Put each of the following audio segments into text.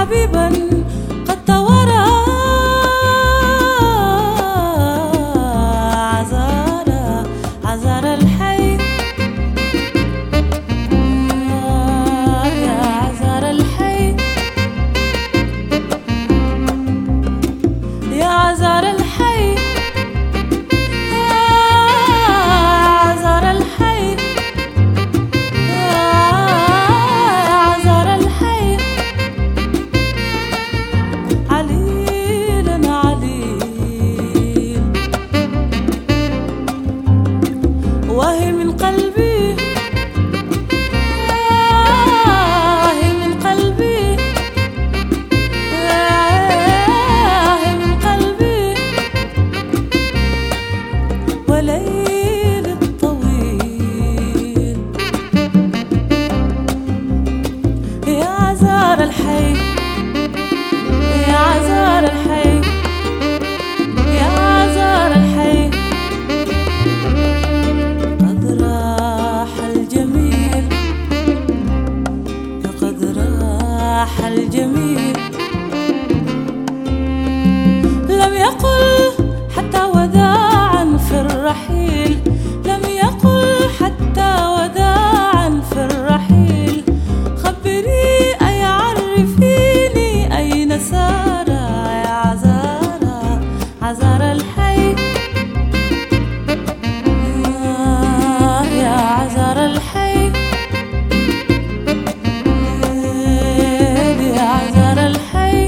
حبيبا قد توارى عذار الحي. يا عذار الحي، يا عذار الحي، يا عذار الحي، يا عذار الحي. عليل عليل وهي من قلبي، وهي من قلبي، وهي من قلبي. وليل الطويل يا عذار الحي، يا عذار الحي، يا عذار الحي. قد راح الجميل، قد راح الجميل. لم يقل حتى وداعا في الرحيل، لم يقل حتى وداعا في الرحيل. خبري أي عرفيني أين سار يا عذار، عذار الحي. يا عذار الحي، يا عذار الحي.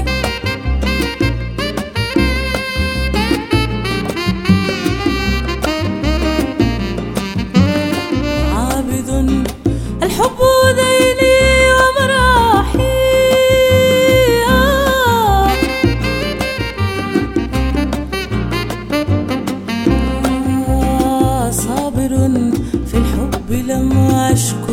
عابد الحب ديني ومراحي، صابر في الحب لم أشكو.